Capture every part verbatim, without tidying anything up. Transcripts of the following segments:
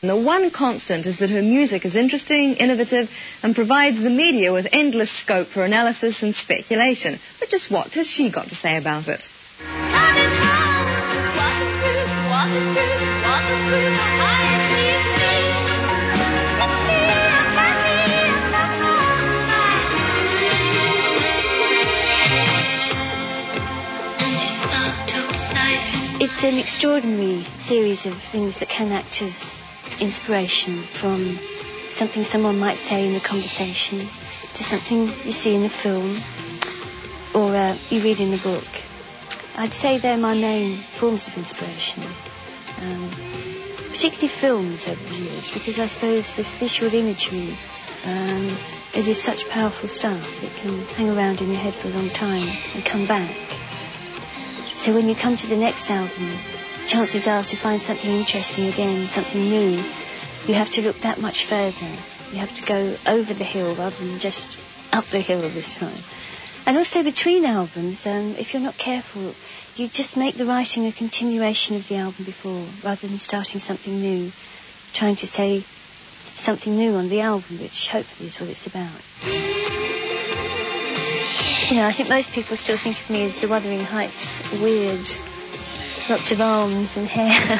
The one constant is that her music is interesting, innovative, and provides the media with endless scope for analysis and speculation. But just what has she got to say about it? It's an extraordinary series of things that can act as inspiration, from something someone might say in a conversation to something you see in a film or uh, you read in a book. I'd say they're my main forms of inspiration, um, particularly films over the years, because I suppose with visual imagery um, it is such powerful stuff. It can hang around in your head for a long time and come back. So when you come to the next album, the chances are to find something interesting again, something new, you have to look that much further. You have to go over the hill rather than just up the hill this time. And also between albums, um, if you're not careful, you just make the writing a continuation of the album before, rather than starting something new, trying to say something new on the album, which hopefully is what it's about. You know, I think most people still think of me as the Wuthering Heights, weird, lots of arms and hair.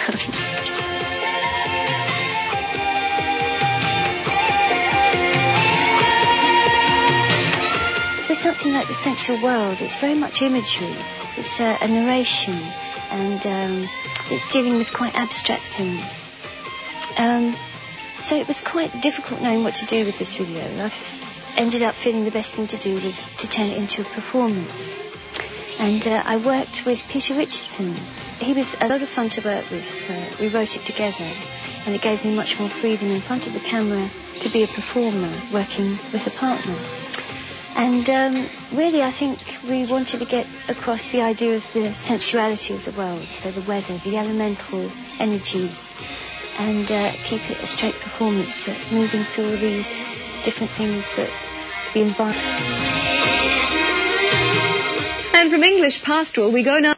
With something like The Sensual World, it's very much imagery. It's a, a narration, and um, it's dealing with quite abstract things. Um, so it was quite difficult knowing what to do with this video. I've ended up feeling the best thing to do was to turn it into a performance. And uh, I worked with Peter Richardson. He was a lot of fun to work with. Uh, we wrote it together, and it gave me much more freedom in front of the camera to be a performer, working with a partner. And um, really, I think we wanted to get across the idea of the sensuality of the world, so the weather, the elemental energies, and uh, keep it a straight performance, but moving through all these different things that the environment. And from English Pastoral, we go now